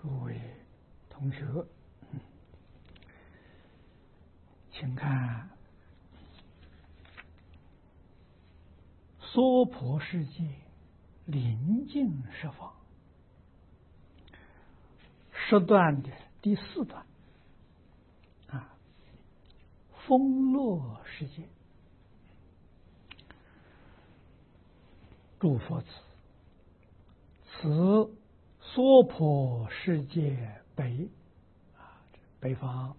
诸位同学，请看娑婆世界临近十方十段的第4段风乐世界。诸佛子，此娑婆世界北北方，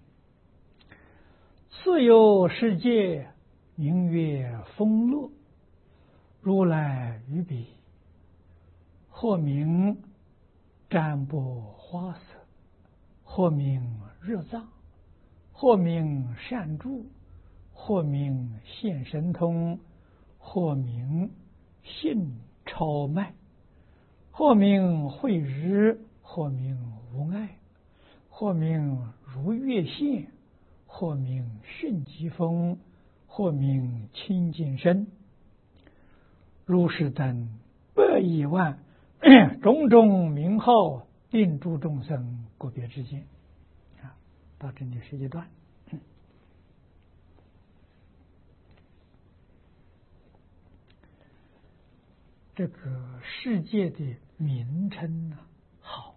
次有世界名曰风乐，如来于彼，或名占卜花色，或名日藏，或名善住，或名现神通，或名信超迈，或名慧日，或名无碍，或名如月现，或名迅疾风，或名清净身，如是等100亿万种种名号，定诸众生个别之间。到这里是一段。这个世界的名称呢，好，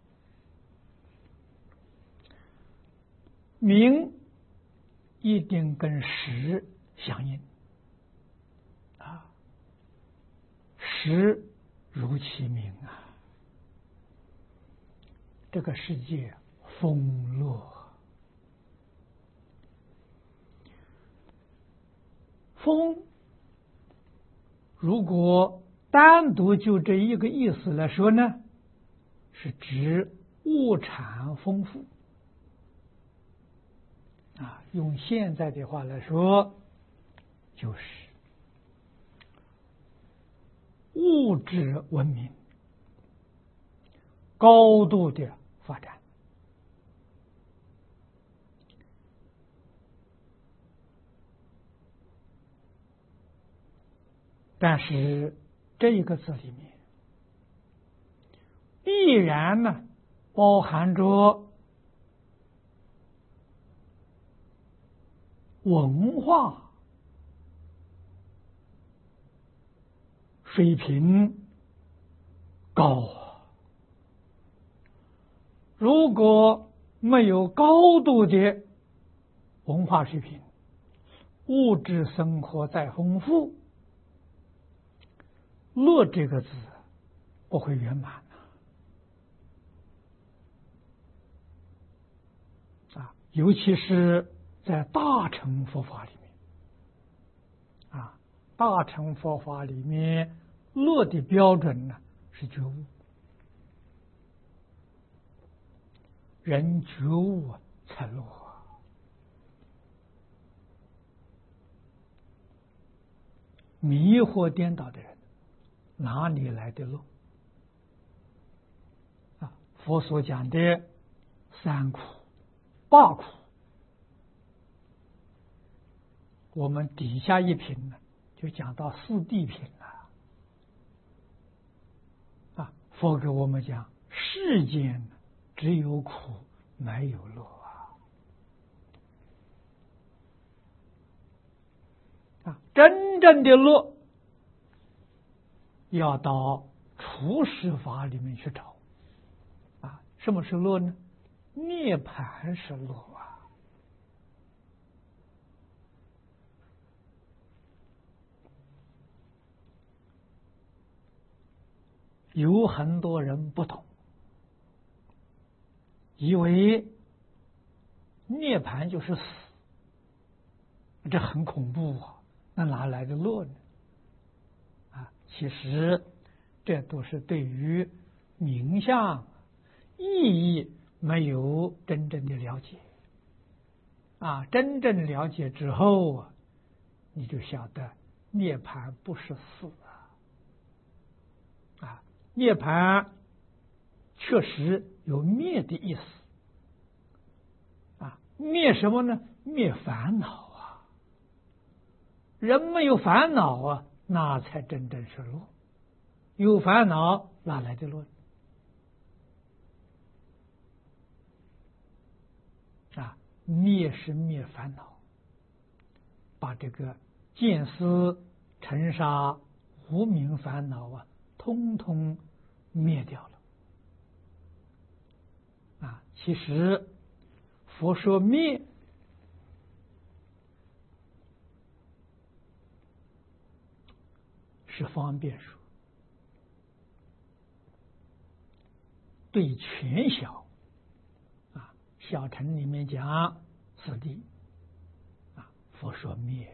名一定跟实相应实如其名这个世界风乐，风如果单独就这一个意思来说呢，是指物产丰富用现在的话来说，就是物质文明高度的发展。但是这一个字里面必然呢包含着文化水平高如果没有高度的文化水平，物质生活再丰富，乐这个字不会圆满尤其是在大乘佛法里面大乘佛法里面乐的标准呢是觉悟，人觉悟才乐迷惑颠倒的人哪里来的乐佛所讲的3苦8苦，我们底下一品呢就讲到4谛品了佛给我们讲世间只有苦没有乐真正的乐要到处世法里面去找什么是乐呢？涅槃是乐有很多人不懂，以为涅槃就是死，这很恐怖那哪来的乐呢？其实这都是对于名相意义没有真正的了解真正了解之后你就晓得涅槃不是死涅槃确实有灭的意思灭什么呢？灭烦恼人没有烦恼那才真正是乐，有烦恼哪来的乐？ 灭是灭烦恼，把这个见思尘沙无明烦恼啊，通通灭掉了。其实佛说灭是方便说，对全小小乘里面讲此地佛说灭，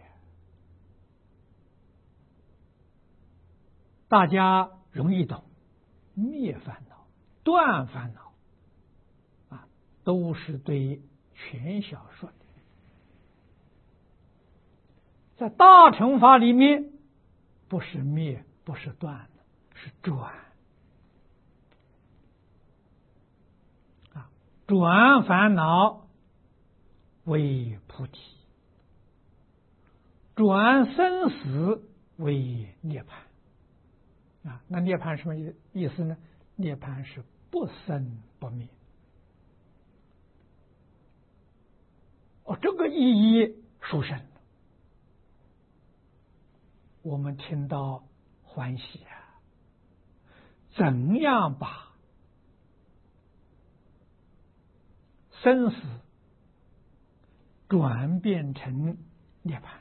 大家容易懂，灭烦恼、断烦恼都是对全小说的。在大乘法里面，不是灭，不是断，是转转烦恼为菩提，转生死为涅槃那涅槃什么意思呢？涅槃是不生不灭。这个意义殊胜，我们听到欢喜怎样把生死转变成涅槃？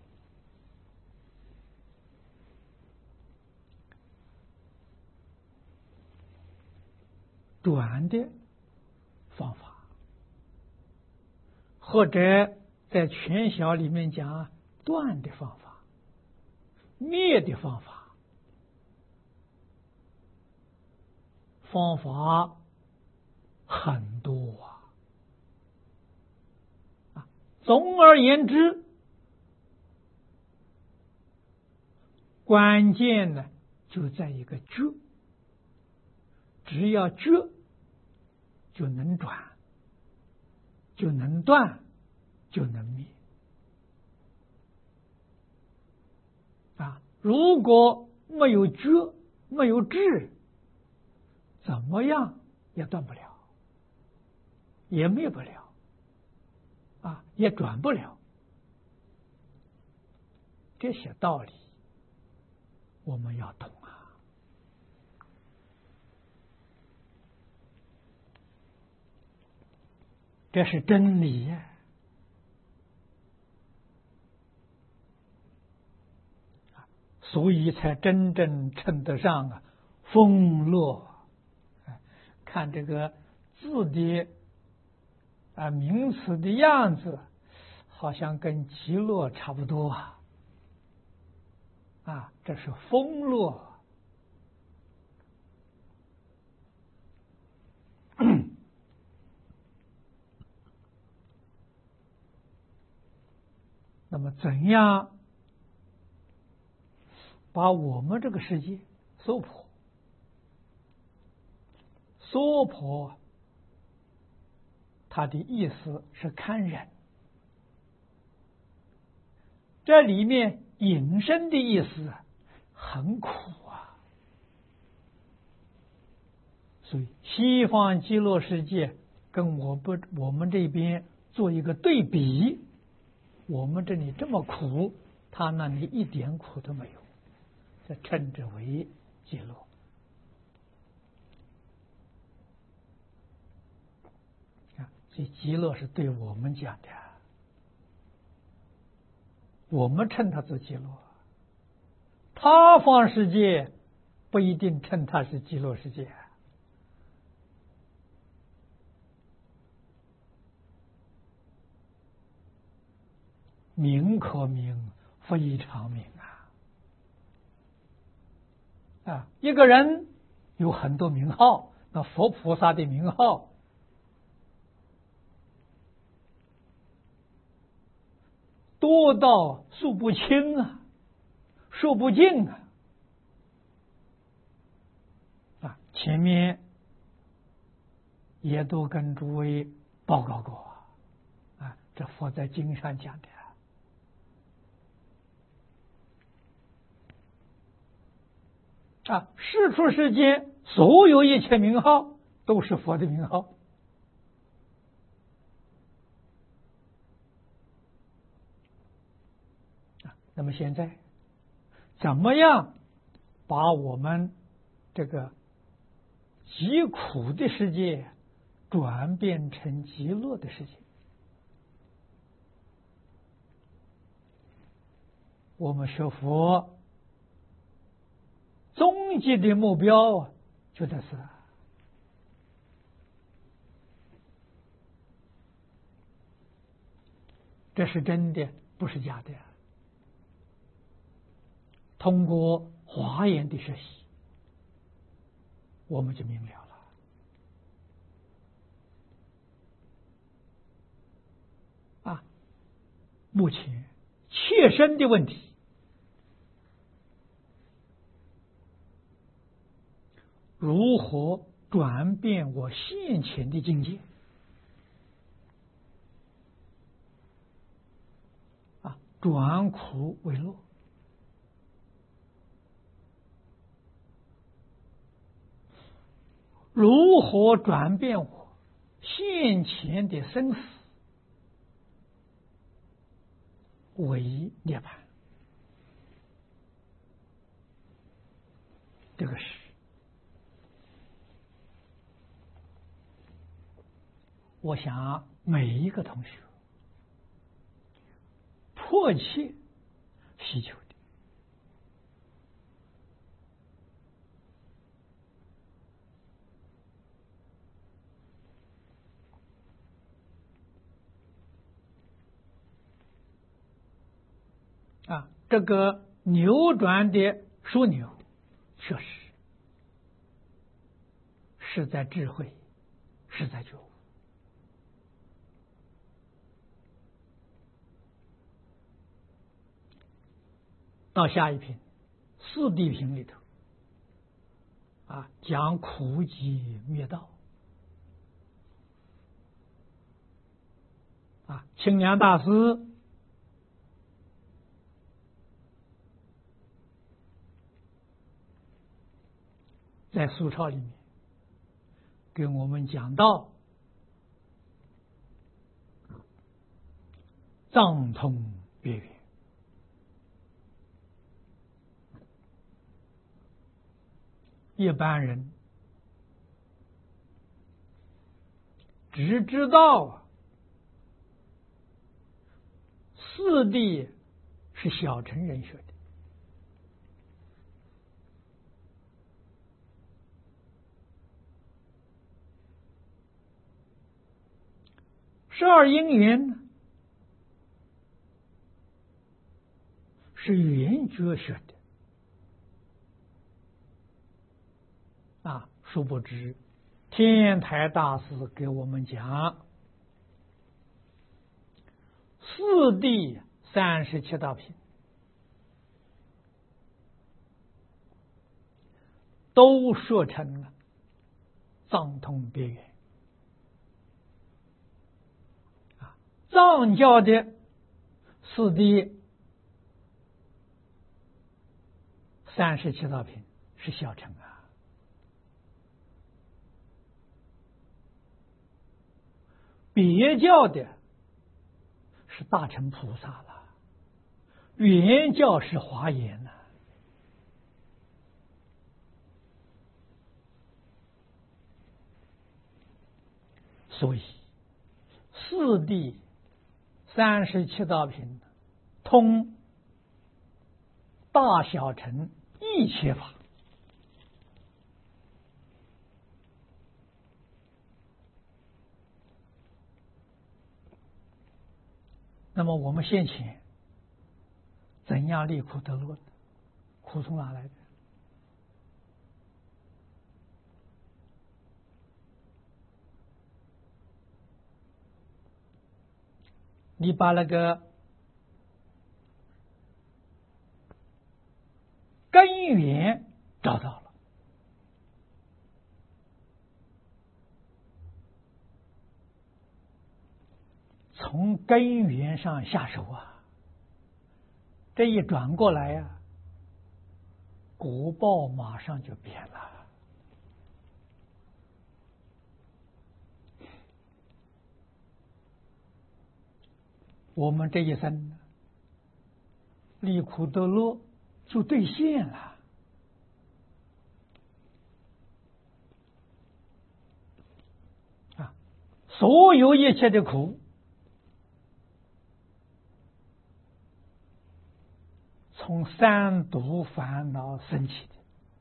转的方法，或者在全小里面讲断的方法、灭的方法，方法很多总而言之，关键呢就在一个觉，只要觉就能转，就能断，就能灭如果没有觉，没有智，怎么样也断不了，也灭不了也转不了。这些道理我们要懂这是真理所以才真正称得上风乐。看这个字的名词的样子，好像跟极乐差不多这是风乐。那么怎样把我们这个世界娑婆，娑婆它的意思是看人，这里面引申的意思很苦所以西方极乐世界跟我们这边做一个对比，我们这里这么苦，他那里一点苦都没有，这称之为极乐所以极乐是对我们讲的，我们称它做极乐，他方世界不一定称它是极乐世界名可名，非常名一个人有很多名号，那佛菩萨的名号多到数不清数不尽前面也都跟诸位报告过这佛在经上讲的世出世间所有一切名号都是佛的名号那么现在怎么样把我们这个极苦的世界转变成极乐的世界？我们学佛终极的目标就在此，这是真的，不是假的。通过华严的学习，我们就明了了。目前切身的问题，如何转变我现前的境界？转苦为乐。如何转变我现前的生死为涅槃？这个是我想每一个同学迫切需求的。这个扭转的枢纽，确实是在智慧，是在觉悟。到下一品四谛品里头，讲苦集灭道。清凉大师在苏钞里面跟我们讲到藏通别圆。一般人只知道四谛是小乘人学的，十二因缘呢是圆觉学的。殊不知天台大师给我们讲四谛37道品都说成了藏通别圆。藏教的四谛37道品是小乘别教的是大乘菩萨了，原教是华严了。所以四谛37道品通大小乘一切法。那么我们现前怎样离苦得乐呢？苦从哪来的？你把那个根源找到了，从根源上下手这一转过来果报马上就变了。我们这一生离苦得乐就兑现了。所有一切的苦，从三毒烦恼生起的。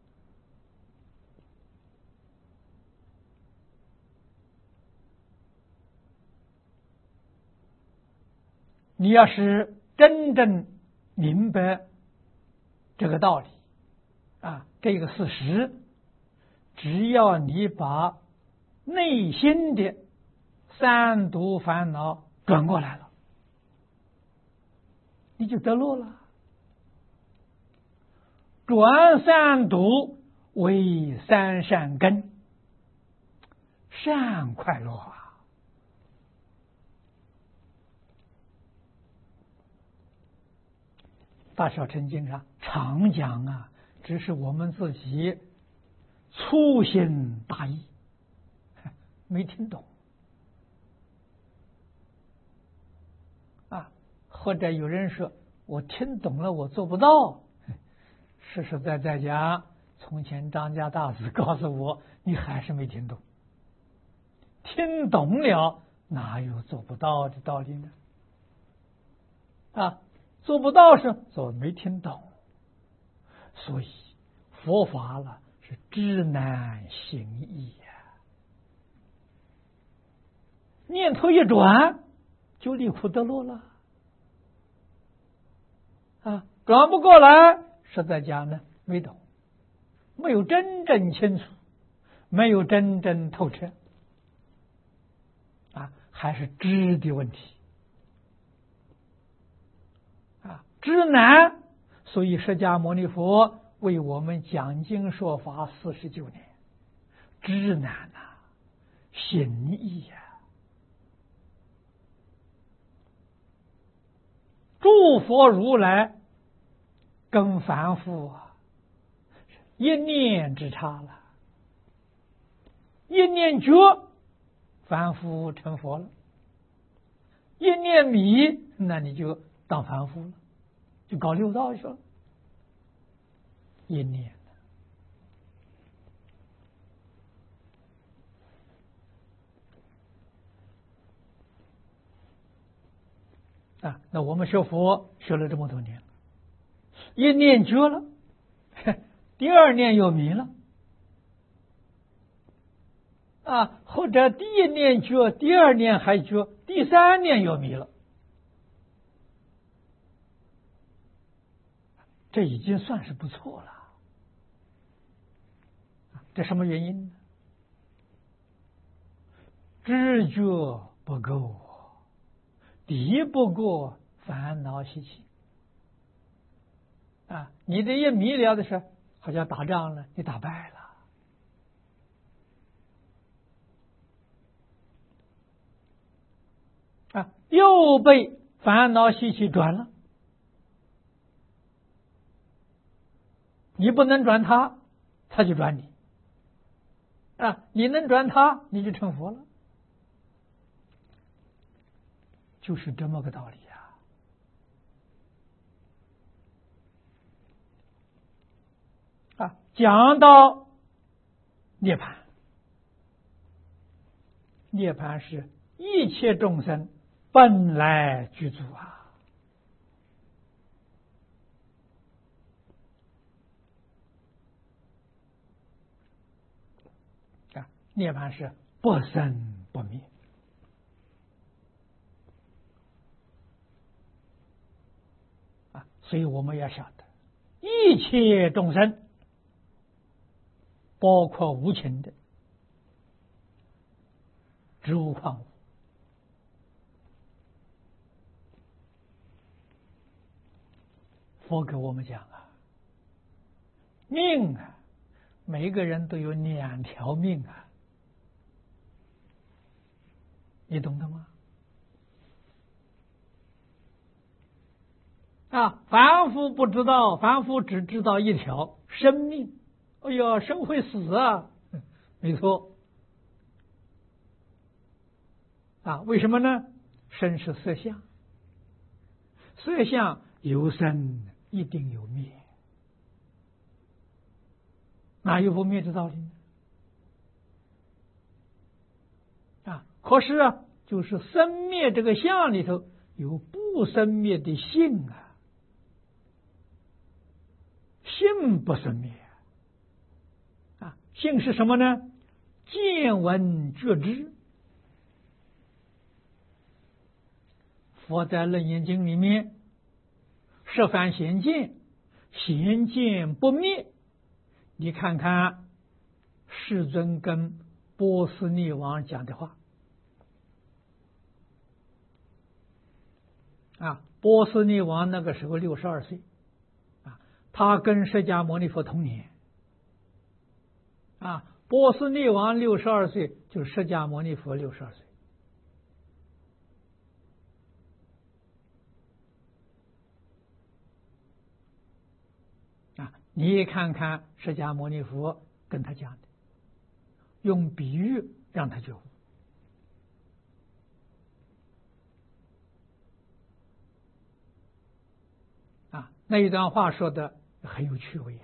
你要是真正明白这个道理这个事实，只要你把内心的三毒烦恼转过来了，你就得乐了。转三毒为三善根，善快乐啊！大小乘经上常讲只是我们自己粗心大意，没听懂或者有人说我听懂了，我做不到。实实在在讲，从前张家大师告诉我，你还是没听懂。听懂了，哪有做不到的道理呢？做不到是说没听懂，所以佛法了是知难行易念头一转，就离苦得乐了转不过来，实在讲呢，没懂，没有真正清楚，没有真正透彻还是知的问题知难。所以释迦牟尼佛为我们讲经说法49年，知难行易诸佛如来跟凡夫一念之差了，一念觉凡夫成佛了，一念迷那你就当凡夫了，就搞六道去了。一念那我们学佛学了这么多年，一念觉了，第二念又迷了或者第一念觉，第二念还觉，第三念又迷了，这已经算是不错了。这什么原因呢？知觉不够，敌不过烦恼习气你这一迷了的时候，好像打仗了，你打败了又被烦恼习气转了，你不能转他，他就转你你能转他，你就成佛了，就是这么个道理讲到涅槃，涅槃是一切众生本来具足涅槃是不生不灭所以我们要晓得，一切众生包括无情的植物矿物，佛给我们讲命每个人都有2条命你懂得吗？凡夫不知道，凡夫只知道一条生命。哎呀，生会死没错为什么呢？生是色相，色相有生一定有灭，哪有不灭的道理呢？可是就是生灭这个相里头有不生灭的性性不生灭性是什么呢？见闻觉知。佛在楞严经里面，十番显见，显见不灭。你看看世尊跟波斯匿王讲的话波斯匿王那个时候62岁他跟释迦牟尼佛同年波斯匿王62岁，就是释迦牟尼佛62岁。你看看释迦牟尼佛跟他讲的，用比喻让他觉悟那一段话说的很有趣味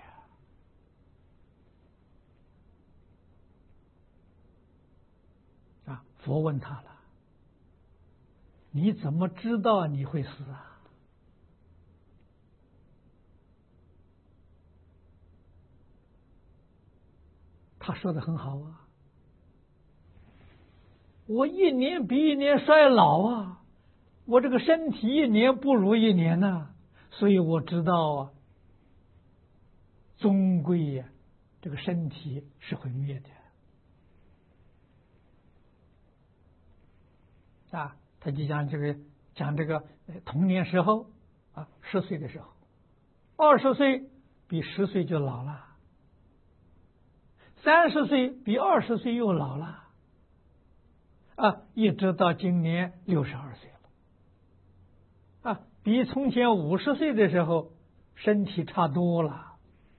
佛问他了，你怎么知道你会死他说的很好我一年比一年衰老我这个身体一年不如一年所以我知道终归这个身体是会灭的他就讲这个童年时候10岁的时候，20岁比10岁就老了，30岁比20岁又老了一直到今年62岁了比从前50岁的时候身体差多了。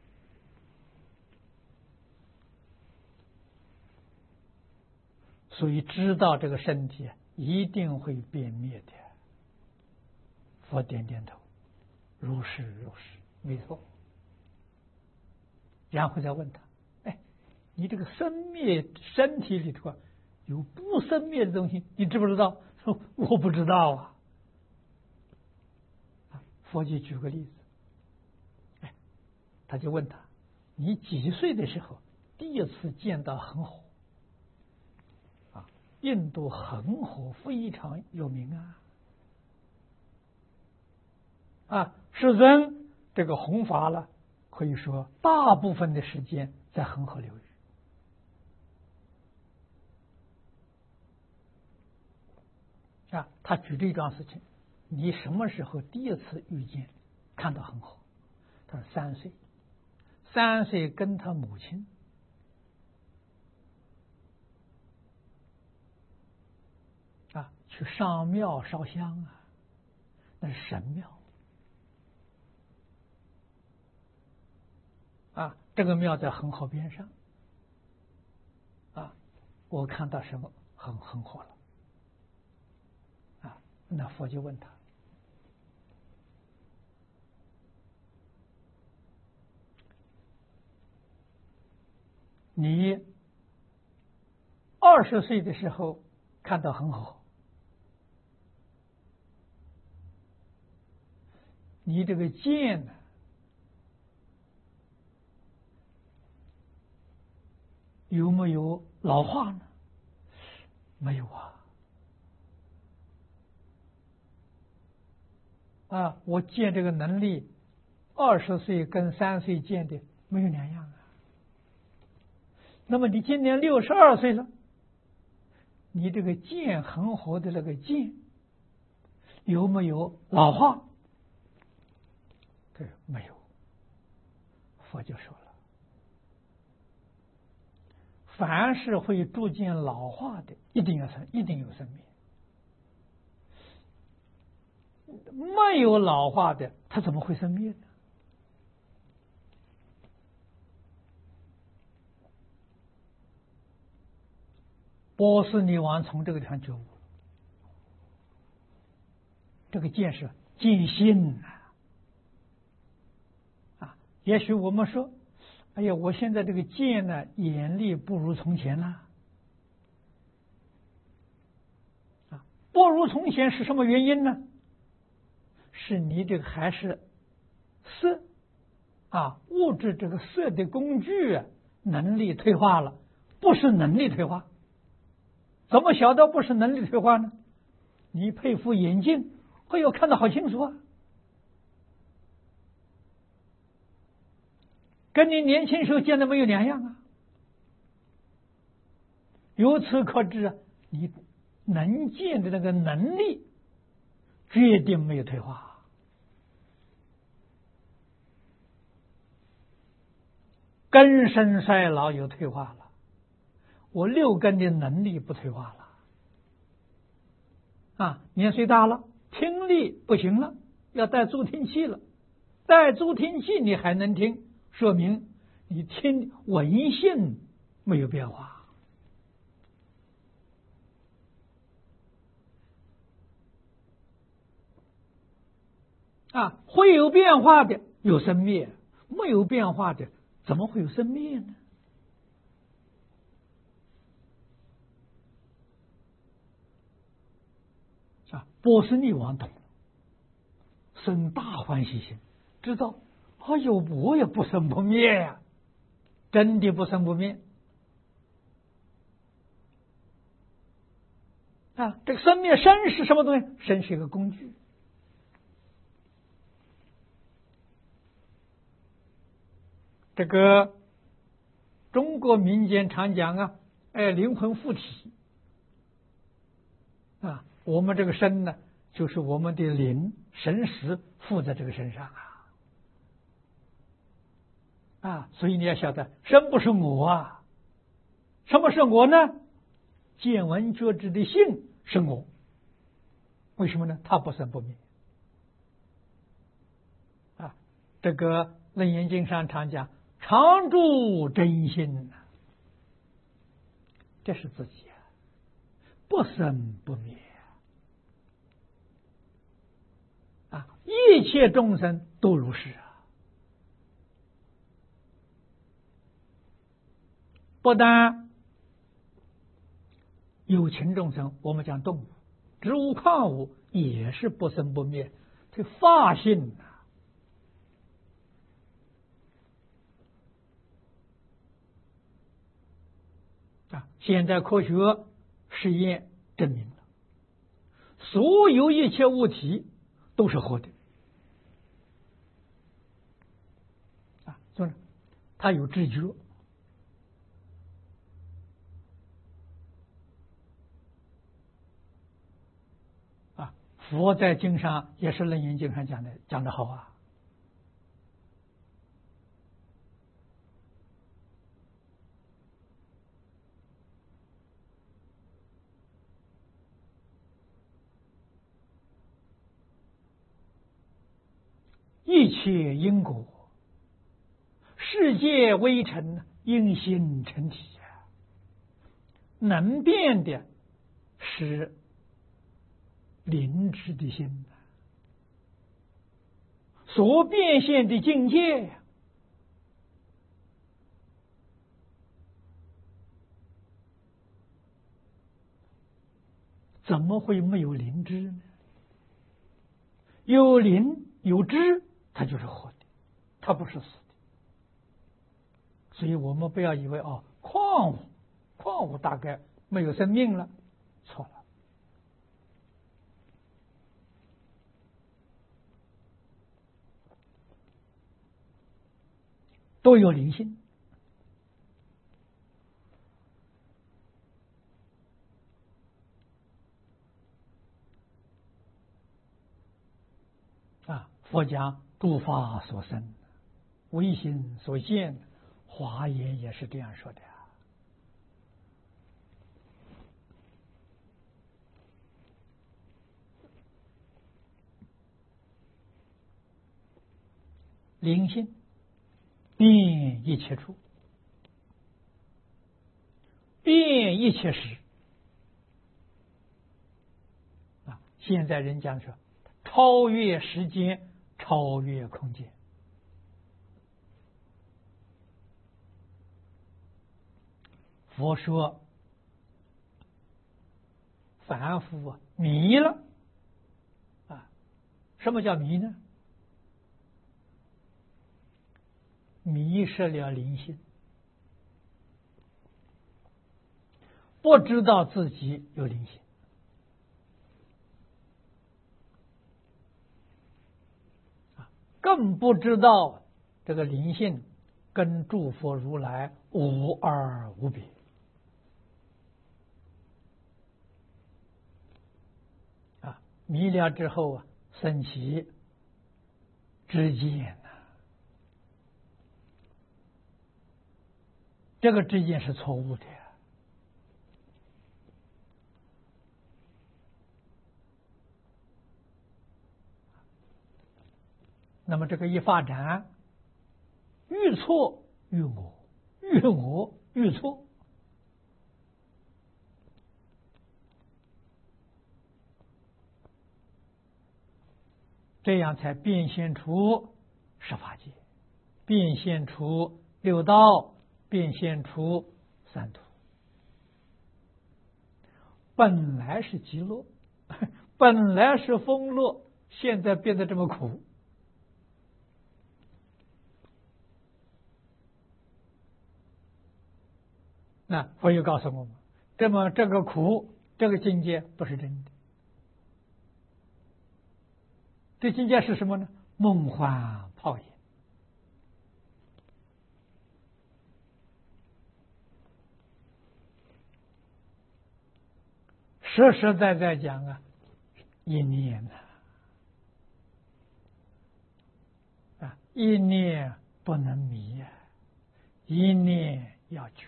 所以知道这个身体一定会变灭的。佛点点头，如是如是，没错。然后再问他，你这个生灭身体里头有不生灭的东西，你知不知道？说我不知道佛就举个例子，他就问他，你几岁的时候第一次见到恒河？印度恒河非常有名世尊这个弘法了，可以说大部分的时间在恒河流域他举这一桩事情，你什么时候第一次遇见看到恒河？他说3岁，3岁跟他母亲去上庙烧香那是神庙这个庙在恒河边上我看到什么恒河了那佛就问他，你20岁的时候看到恒河，你这个见有没有老化呢？没有我见这个能力20岁跟3岁见的没有两样那么你今年62岁了，你这个见恒河的那个见有没有老化？对，没有。佛就说了，凡是会逐渐老化的，一定有生灭。没有老化的，它怎么会生灭呢？波斯匿王从这个地方觉悟，这个见是见性也许我们说，哎呀，我现在这个见呢，眼力不如从前了。不如从前是什么原因呢？是你这个还是色物质这个色的工具能力退化了，不是能力退化。怎么晓得不是能力退化呢？你配副眼镜，哎呦，看得好清楚啊，跟你年轻时候见的没有两样啊。由此可知你能见的那个能力决定没有退化。根深衰老有退化了，我六根的能力不退化了。年岁大了，听力不行了，要戴助听器了。戴助听器你还能听，说明你听闻性没有变化。会有变化的有生灭，没有变化的怎么会有生灭呢？波斯匿王懂了，生大欢喜心，知道哎呦，我也不生不灭呀，真的不生不灭。这个生灭生是什么东西？生是一个工具。这个中国民间常讲灵魂附体我们这个身呢，就是我们的灵神识附在这个身上所以你要晓得，身不是我什么是我呢？见闻觉知的性是我。为什么呢？它不生不灭这个楞严经上常讲常住真心这是自己不生不灭一切众生都如是不但有情众生，我们讲动物、植物、矿物也是不生不灭，这法性现在科学实验证明了，所有一切物体都是活的所以它有知觉佛在经上也是楞严经上讲的好一切因果，世界微尘，因心成体能变的是灵知的心所变现的境界怎么会没有灵知呢？有灵有知，它就是活的，它不是死的。所以我们不要以为矿物大概没有生命了，错了，都有灵性佛讲诸法所生，唯心所现，华严也是这样说的灵性遍一切处，遍一切时现在人讲说超越时间，超越空间佛说凡夫迷了啊！什么叫迷呢？迷失了灵性，不知道自己有灵性更不知道这个灵性跟诸佛如来无二无别迷了之后生起知见这个知见是错误的那么这个一发展，愈错愈我，愈我愈错，这样才变现出十法界，变现出六道，变现出三途。本来是极乐，本来是丰乐，现在变得这么苦。那佛又告诉我们，这个苦，这个境界不是真的。这境界是什么呢？梦幻泡影。实实在在讲一念一念不能迷一念要觉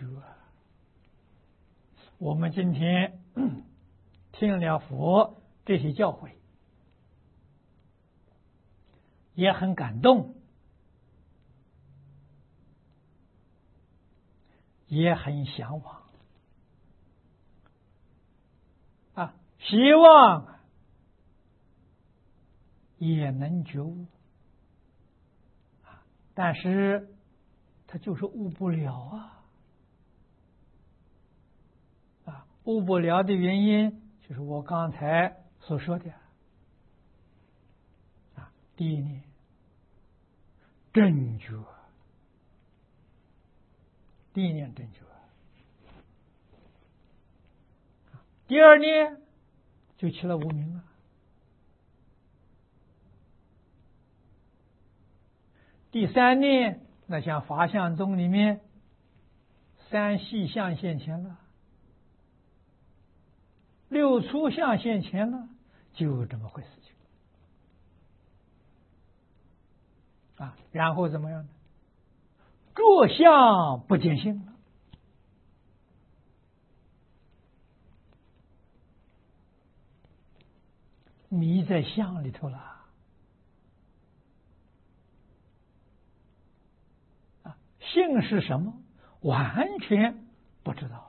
我们今天听了佛这些教诲，也很感动，也很向往希望也能觉悟但是他就是悟不了悟不了的原因就是我刚才所说的第一念正觉，第一念正觉，第二念就起了无明了，第三念那像法相宗里面三细相现前了，六粗相现前了，就这么回事情然后怎么样呢？着相不见性了，迷在相里头了性是什么？完全不知道。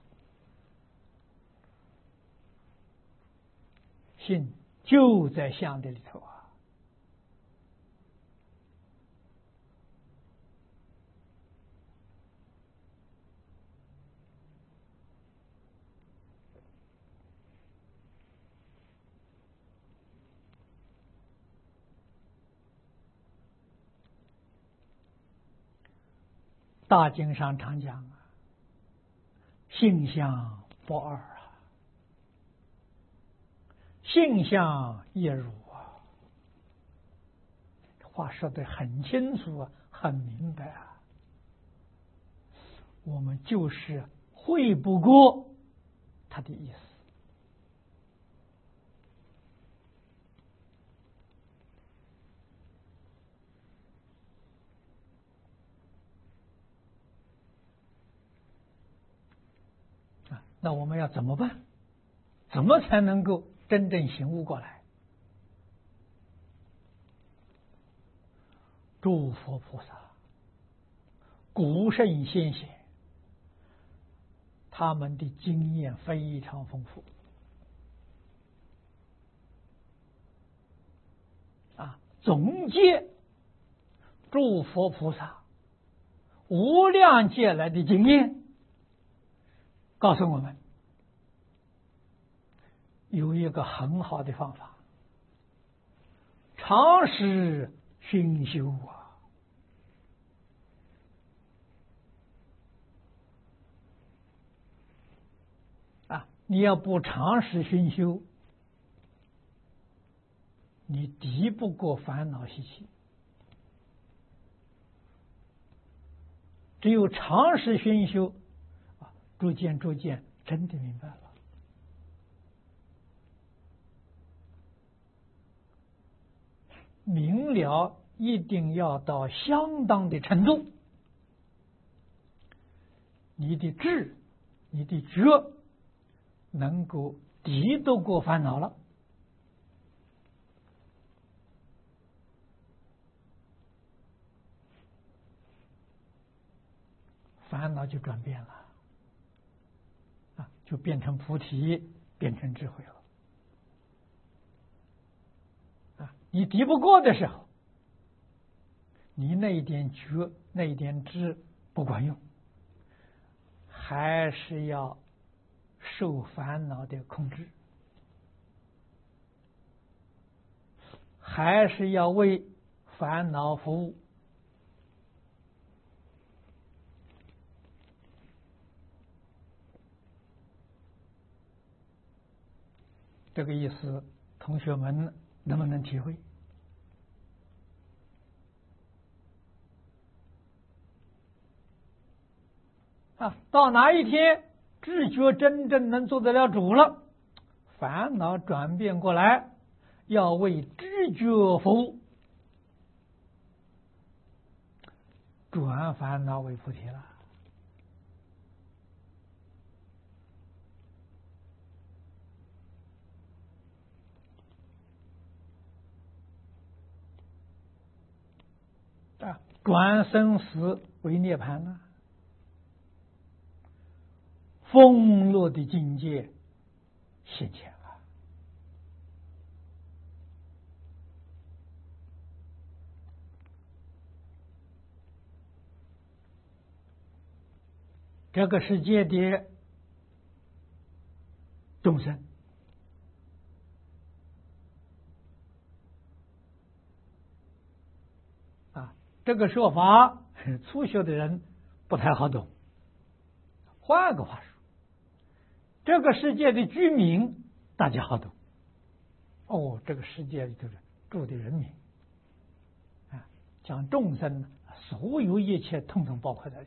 性就在相的里头大经上常讲性相不二性相亦如话说得很清楚很明白我们就是会不过他的意思那我们要怎么办？怎么才能够真正醒悟过来？诸佛菩萨、古圣先贤，他们的经验非常丰富总结诸佛菩萨无量劫来的经验， 告诉我们有一个很好的方法，常时熏修你要不常时熏修，你敌不过烦恼习气。只有常时熏修，逐渐真的明白了。明了一定要到相当的程度，你的智、你的觉能够敌得过烦恼了，烦恼就转变了，就变成菩提，变成智慧了。你敌不过的时候，你那一点觉、那一点知不管用，还是要受烦恼的控制，还是要为烦恼服务。这个意思，同学们能不能体会？到哪一天知觉真正能做得了主了，烦恼转变过来，要为知觉服务，转烦恼为菩提了。转生死为涅槃了，风落的境界现前了。这个世界的众生这个说法初学的人不太好懂。换个话说，这个世界的居民大家好懂。这个世界里头住的人民讲众生，所有一切统统包括在里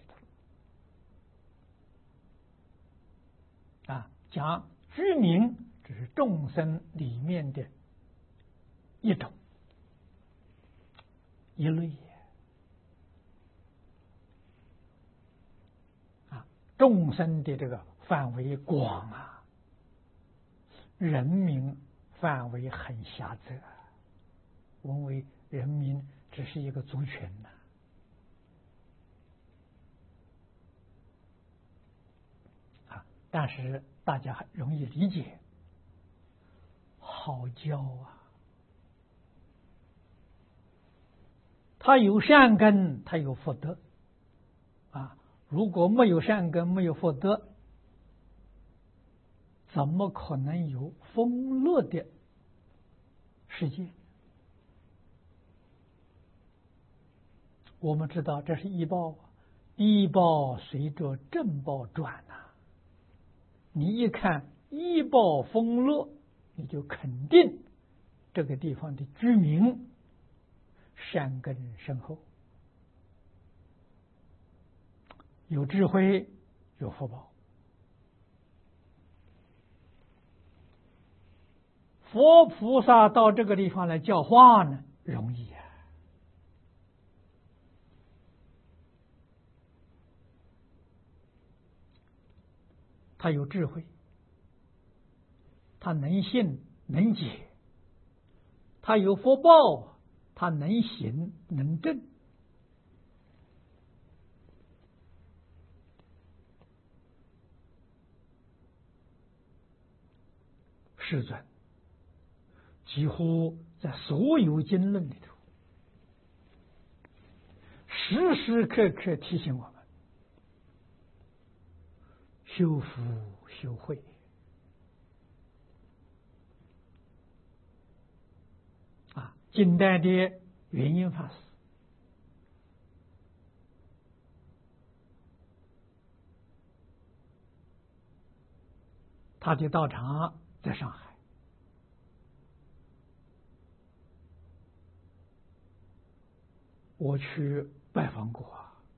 头。讲居民只是众生里面的一种一类。众生的这个范围广人民范围很狭窄，我们为人民只是一个族群但是大家很容易理解，好教他有善根，他有福德如果没有善根，没有福德，怎么可能有丰乐的世界？我们知道这是依报，依报随着正报转你一看依报丰乐，你就肯定这个地方的居民善根深厚，有智慧，有福报。佛菩萨到这个地方来教化呢，容易他有智慧，他能信能解，他有福报，他能行能证。世尊几乎在所有经论里头，时时刻刻提醒我们， 修福修慧啊。近代的圆音法师，他的道场在上海，我去拜访过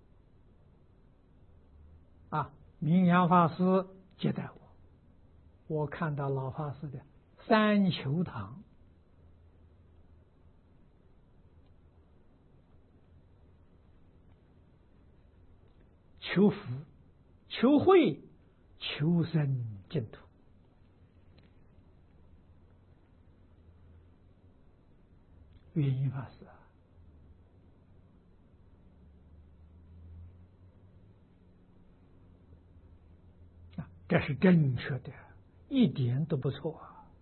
啊。明阳法师接待我看到老法师的三求堂，求福、求慧、求生净土。圆音法师这是正确的，一点都不错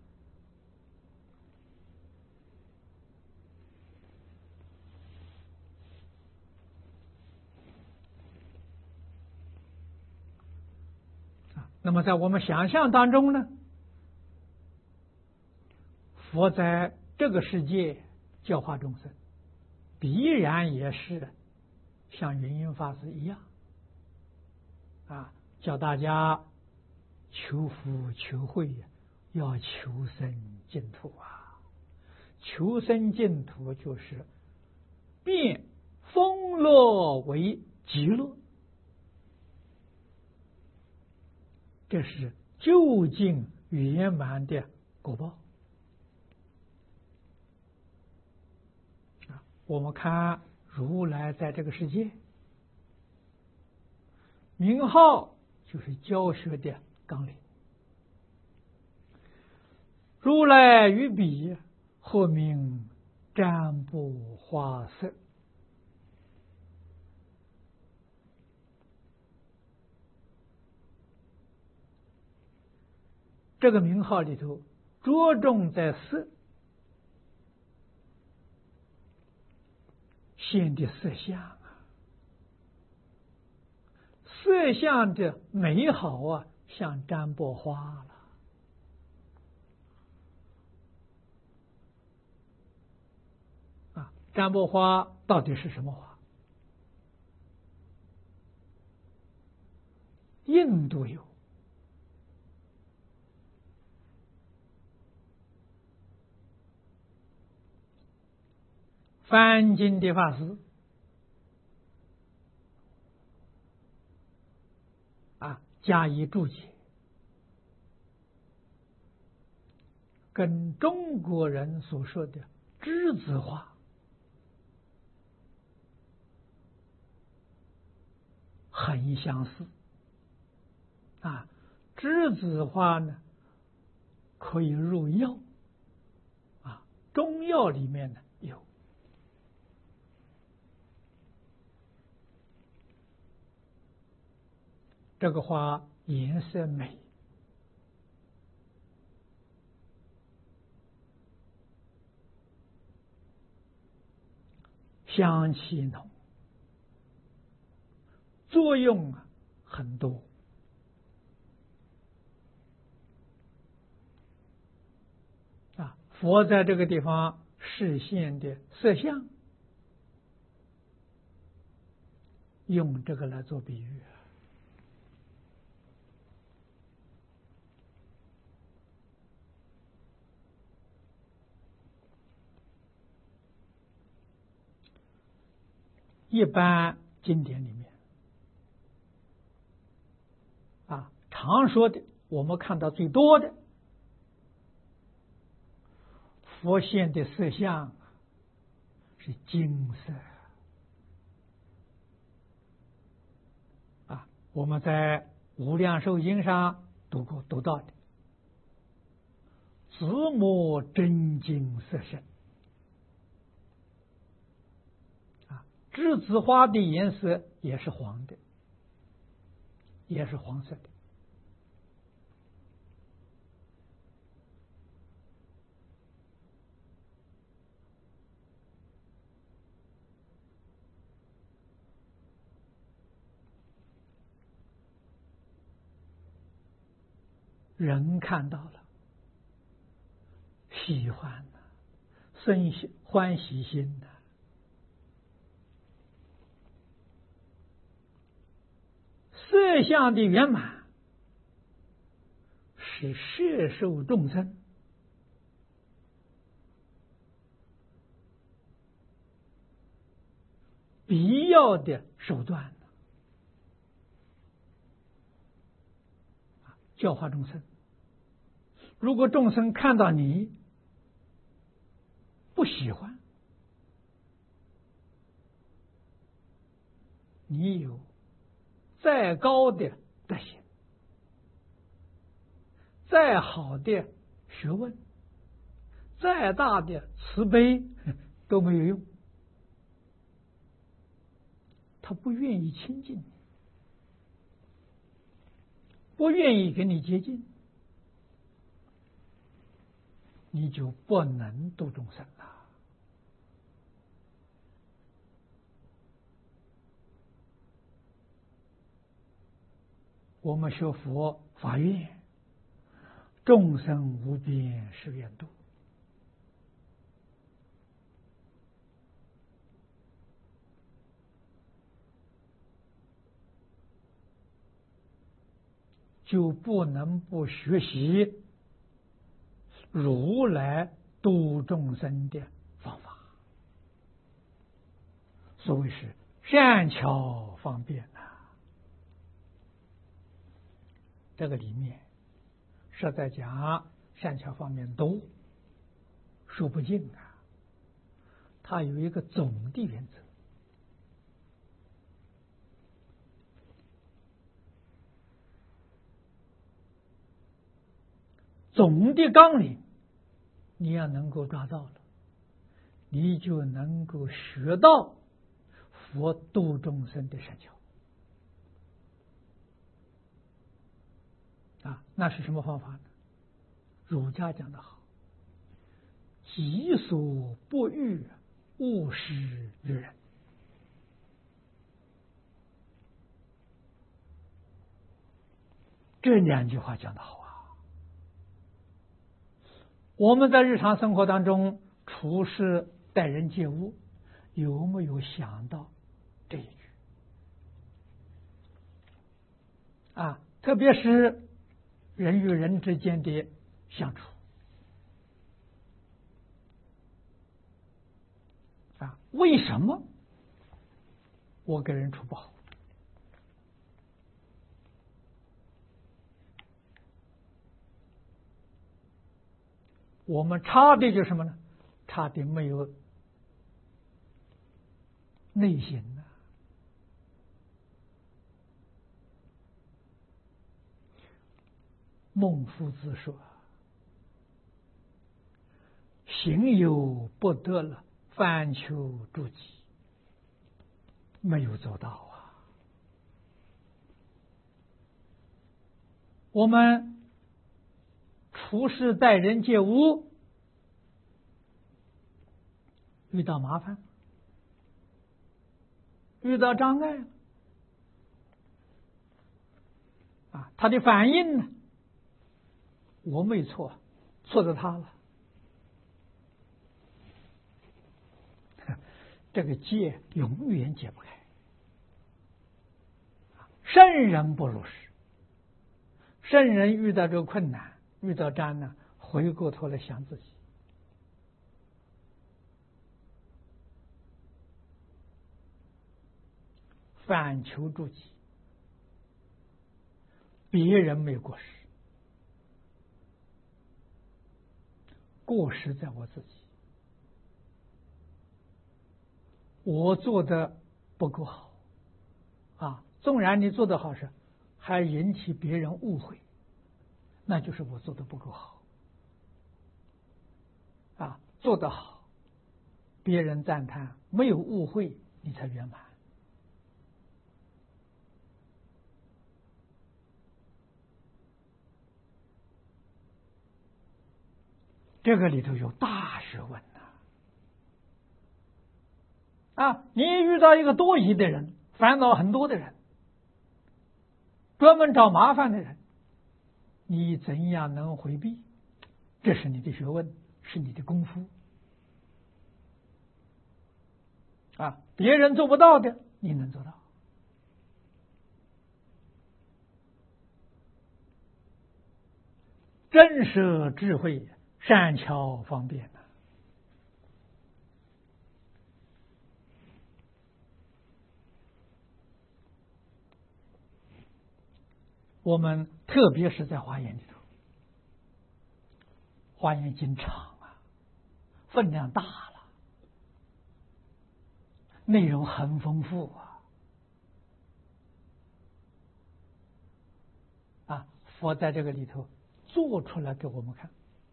那么在我们想象当中呢，佛在这个世界教化众生，必然也是像圆音法师一样教大家求福求慧，要求生净土求生净土就是变风乐为极乐，这是究竟圆满的果报我们看如来在这个世界，名号就是教学的纲领。如来于彼，或名占卜花色。这个名号里头着重在色，现的色相色相的美好像占卜花了占卜花到底是什么花？印度有，梵经的法师加以注解，跟中国人所说的栀子花很相似栀子花呢可以入药中药里面呢有。这个花颜色美，香气浓，作用很多佛在这个地方示现的色相，用这个来做比喻一般经典里面常说的，我们看到最多的佛现的色相是金色我们在无量寿经上读到的紫磨真金色身栀子花的颜色也是黄的，也是黄色的人看到了，喜欢了，生欢喜心的。色相的圆满是摄受众生必要的手段，教化众生。如果众生看到你不喜欢，你有再高的德行，再好的学问，再大的慈悲都没有用，他不愿意亲近你，不愿意跟你接近，你就不能度众生了。我们学佛法愿，众生无边誓愿度，就不能不学习如来度众生的方法。所谓是善巧方便呐。这个里面实在讲善巧方面多，说不尽啊。它有一个总的原则，总的纲领你要能够抓到了，你就能够学到佛度众生的善巧。那是什么方法呢？儒家讲得好，己所不欲，勿施于人。这两句话讲得好啊！我们在日常生活当中处事待人接物，有没有想到这一句特别是人与人之间的相处为什么我跟人处不好？我们差的就是什么呢？差的没有内心呢。孟夫子说：“行有不得了，反求诸己。”没有做到啊！我们处事待人接物，遇到麻烦，遇到障碍他的反应呢？我没错，错在他了。这个结永远解不开。圣人不如是，圣人遇到这个困难，遇到障难，回过头来想自己，反求诸己，别人没有过失，过失在我自己，我做的不够好纵然你做得好时，还引起别人误会，那就是我做的不够好做得好，别人赞叹，没有误会，你才圆满。这个里头有大学问你遇到一个多疑的人，烦恼很多的人，专门找麻烦的人， 你怎样能回避？这是你的学问，是你的功夫啊！别人做不到的，你能做到。真实智慧，善巧方便呐。我们特别是在华严里头，华严经长啊，分量大了，内容很丰富啊！佛在这个里头做出来给我们看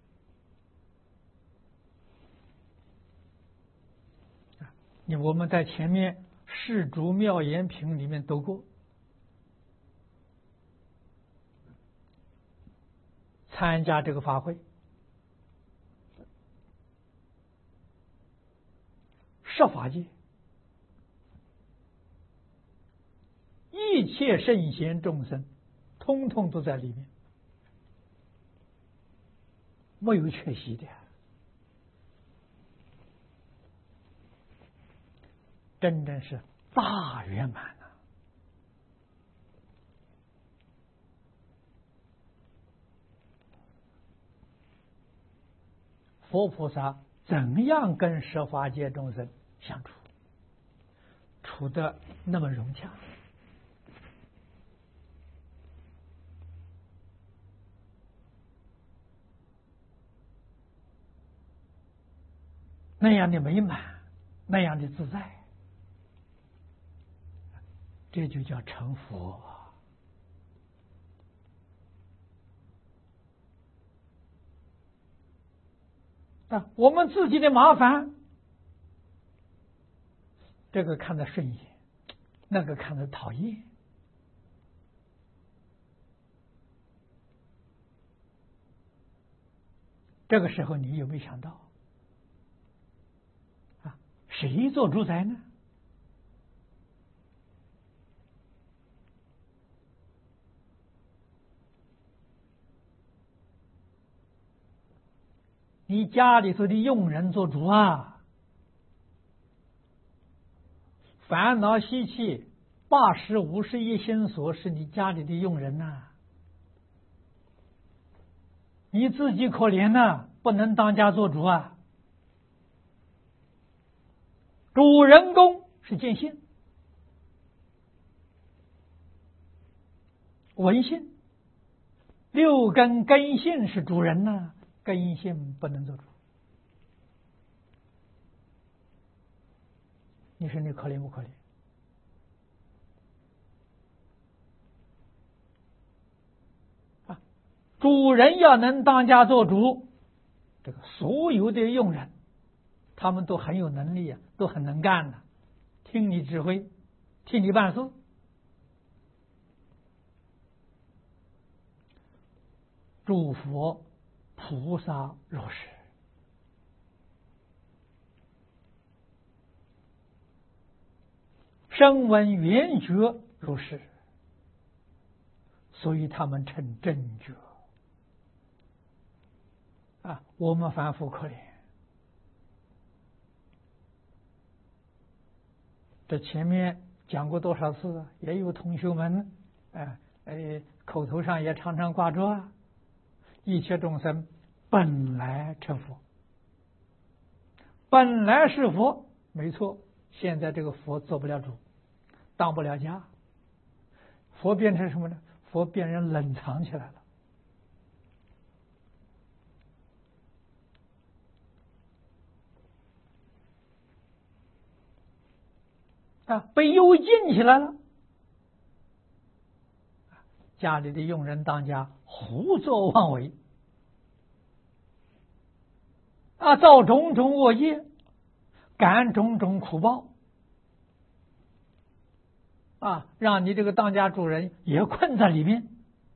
啊！我们在前面《释诸妙言品》里面读过，参加这个法会，十法界一切圣贤众生，通通都在里面，没有缺席的，真正是大圆满啊！佛菩萨怎样跟十法界众生相处，处得那么融洽？那样的美满，那样的自在，这就叫成佛啊！我们自己的麻烦，这个看得顺眼，那个看得讨厌，这个时候你有没有想到啊？谁做主宰呢？你家里头的佣人做主啊！烦恼习气80、50一心所是你家里的佣人呐，你自己可怜呐，不能当家做主啊！主人公是见性、闻性，六根根性是主人呐，根性不能做主。你说你可怜不可怜？啊，主人要能当家做主，这个所有的佣人，他们都很有能力啊，都很能干的，听你指挥，替你办事。诸佛菩萨如是，声闻缘觉如是，所以他们成正觉啊！我们凡夫可怜。这前面讲过多少次，也有同学们口头上也常常挂着啊。一切众生本来成佛，本来是佛，没错。现在这个佛做不了主，当不了家，佛变成什么呢？佛变成冷藏起来了啊，被幽禁起来了。家里的佣人当家，胡作妄为啊，造种种恶业，感种种苦报啊，让你这个当家主人也困在里面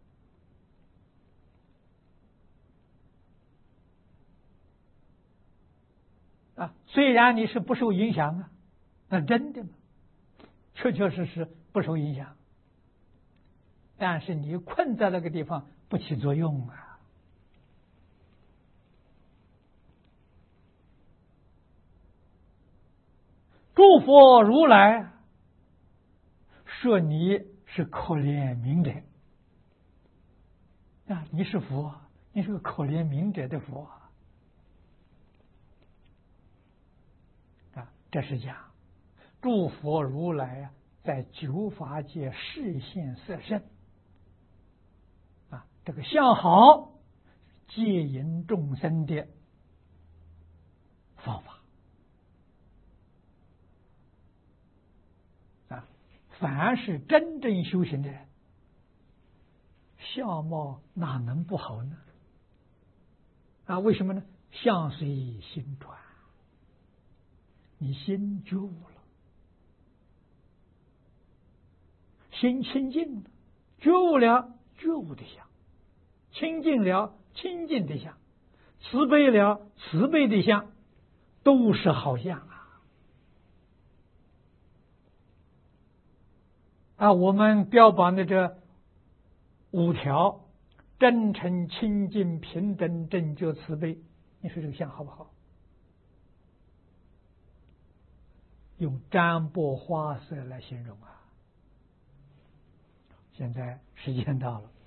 啊。虽然你是不受影响啊，那真的吗？确确实实不受影响。但是你困在那个地方， 不起作用啊。诸佛如来说你是可怜悯者啊，你是佛，你是个可怜悯者的佛啊，这是讲诸佛如来啊，在九法界示现色身啊，这个相好接引众生的方法啊，凡是真正修行的人，相貌哪能不好呢？啊，为什么呢？相随心转，你心觉悟了，心清净了，觉悟了觉悟的相，清净了清净的相，慈悲了慈悲的相，都是好相啊！我们标榜的这5条：真诚、清净、平等、正觉、慈悲，你说这个相好不好？用占卜花色来形容啊！现在时间到了。